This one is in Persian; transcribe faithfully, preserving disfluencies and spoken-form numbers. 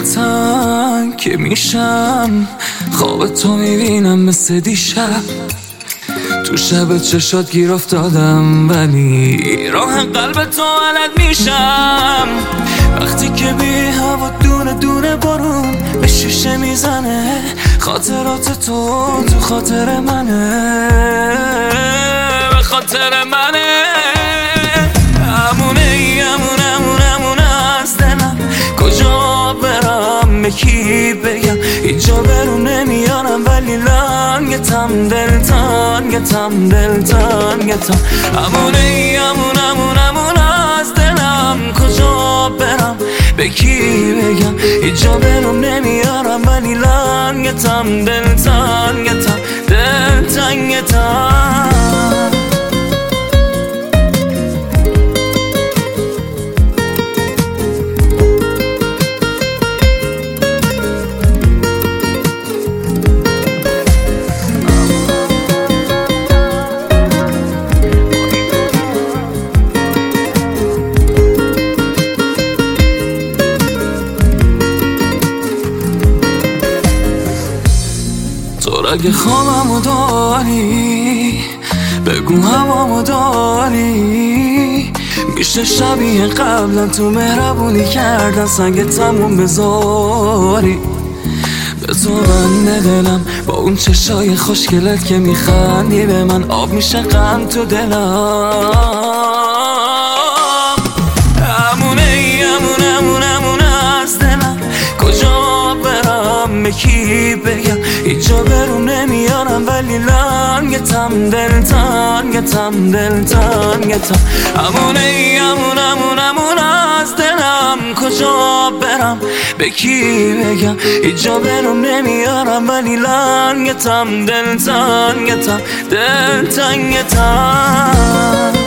تنگ که میشم، خواب تو میبینم مثل دیشب. تو شب چشات گیر افتادم ولی راه قلب تو ولد میشم. وقتی که بی هوا دونه دونه بارون به شیشه میزنه، خاطرات تو تو خاطر منه، به خاطر منه. امونه امونه امونه امونه از دلم، کجا برم به کی بگم؟ اینجا برون نمیارم ولی لنگتم، دلتنگتم دلتنگتم. امونه امونه امونه امونه از دلم، کجا برم به کی بگم؟ اینجا برون نمیارم ولی لنگتم، دلتنگتم دلتنگتم. تو اگه خوابمو داری بگو هوامو داری، میشه شبیه قبلا تو مهربونی کردن سنگ تموم بذاری. به تو بنده دلم با اون چشای خوشگلت که میخندی به من، آب میشه غم تو دلم. امونه امونه امونه امونه از دلم، کجا برم به کی بگم؟ اینجا برون نمیارم ولی لنگتم، دلتنگتم دلتنگتم. امونه امونه امونه امونه از دلم، کجا برم به کی بگم؟ اینجا برون نمیارم ولی لنگتم، دلتنگتم دلتنگتم.